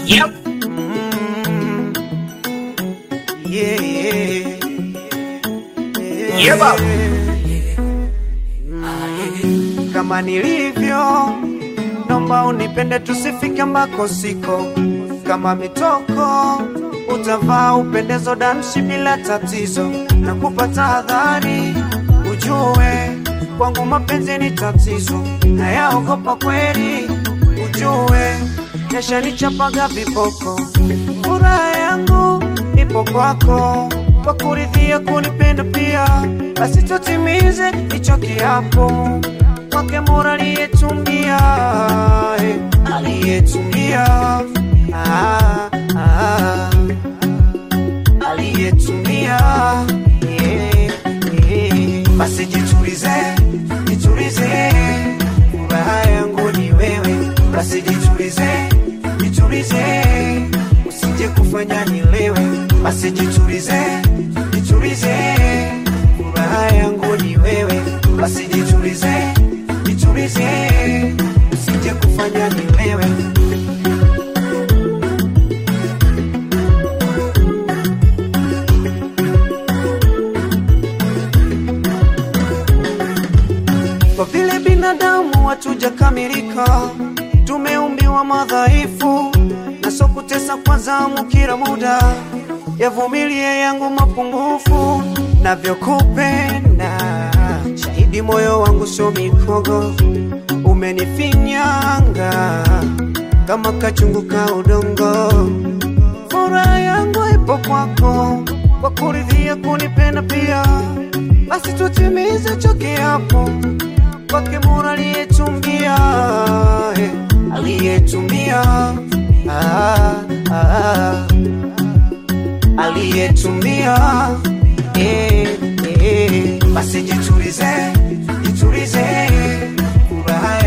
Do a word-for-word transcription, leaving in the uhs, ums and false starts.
Yep. Mm. Yeah. Yeah, yeah. Mm. Kama nilivyo, nomba unipende tusifike mbako siko. Kama mitoko, utavaa upendezo dansi bila tatizo. Na kupata hadhari, ujue, kwangu mapenzi ni tatizo. Na yaogopa kweli, ujue, kesha nichapaga viboko. Furaha yangu, ipo kwako, kwa kuridhia kunipenda pia. Basi tutimize, icho kiapo, kwake Mola aliyetumbia, eh, aliyetumbia, ah, ah, aliyetumbia, yeah, yeah. Basi jitulize, jitulize, furaha yangu ni wewe. Basi jitulize, jitulize, usije kufanya nilewe. Basi jitulize, jitulize, furaha yangu ni wewe. Basi jitulize, jitulize, usije kufanya nilewe. Kwa vile binadamu hatujakamilika, tumeumbiwa madhaifu, na so kutesa kwa zamu kila muda. Yavumilie yangu mapungufu, navyokupenda shahidi moyo wangu sio mikogo. Umenifinyanga kama kachungu ka udongo. Furaha yangu ipo kwako, kwa kuridhia kunipenda pia. Basi tutimize choki hapo, kwake Mola aliyetumbia, eh, aliyetumbia, ah, ah, aliyetumbia, eh, eh. Basi jitulize, jitulize, furaha